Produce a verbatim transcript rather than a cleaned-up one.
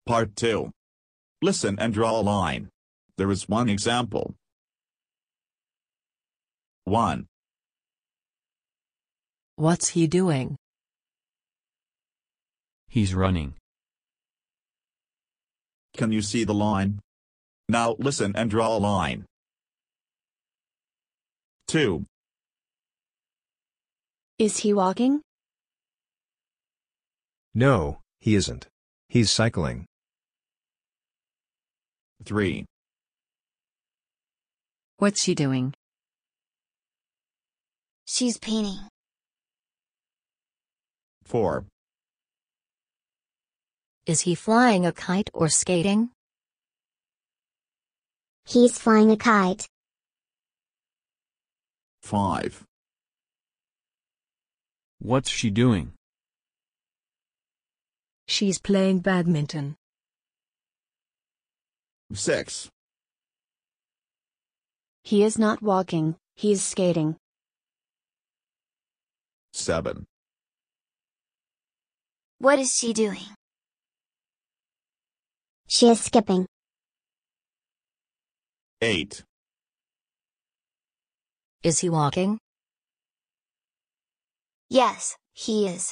Part two. Listen and draw a line. There is one example. one. What's he doing? He's running. Can you see the line? Now listen and draw a line. two. Is he walking? No, he isn't. He's cycling. three. What's she doing? She's painting. four. Is he flying a kite or skating? He's flying a kite. five. What's she doing? She's playing badminton. six. He is not walking, he's skating. seven. What is she doing? She is skipping. eight. Is he walking? Yes, he is.